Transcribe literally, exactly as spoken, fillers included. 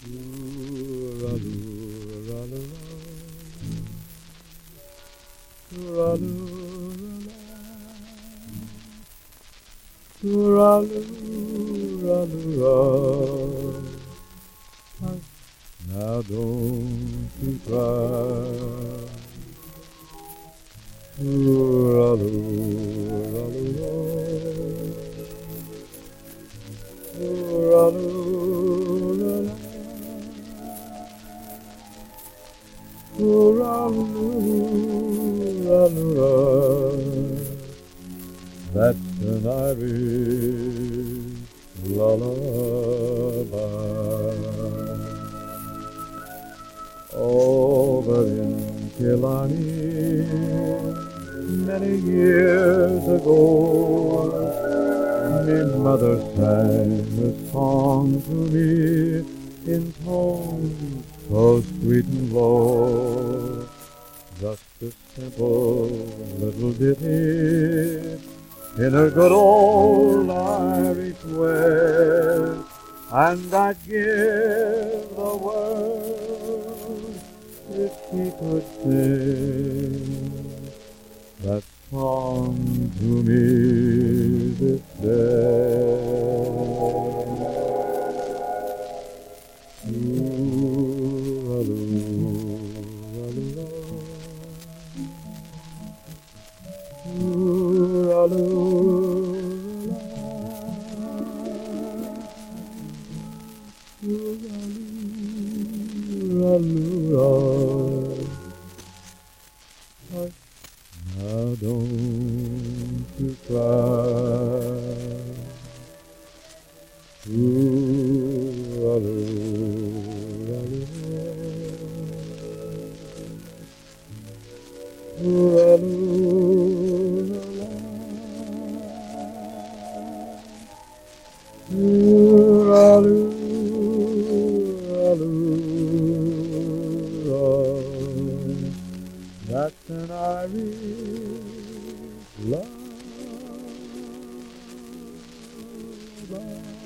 Now don't you cry. That's an Irish lullaby. Over in Killarney, many years ago, me mother sang a song to me in tones so sweet and low. Just a simple little ditty in her good old Irish way, and I'd give the world if she could sing that song to me this day. Now don't you cry. That's an Irish lullaby.